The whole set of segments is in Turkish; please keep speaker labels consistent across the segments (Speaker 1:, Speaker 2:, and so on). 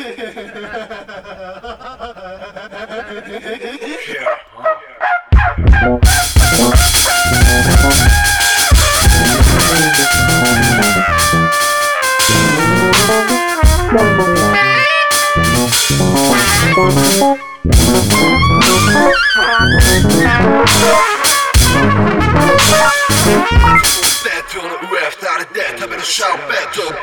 Speaker 1: I better shout battle.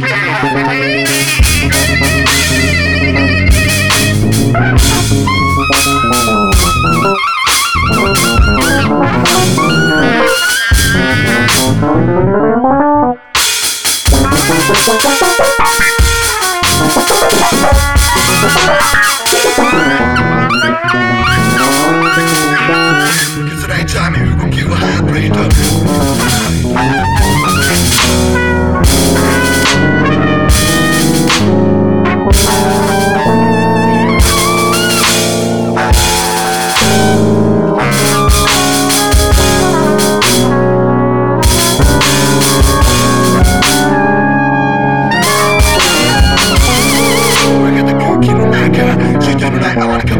Speaker 1: Cause it ain't time you gon' kill a hybrid up. I wanna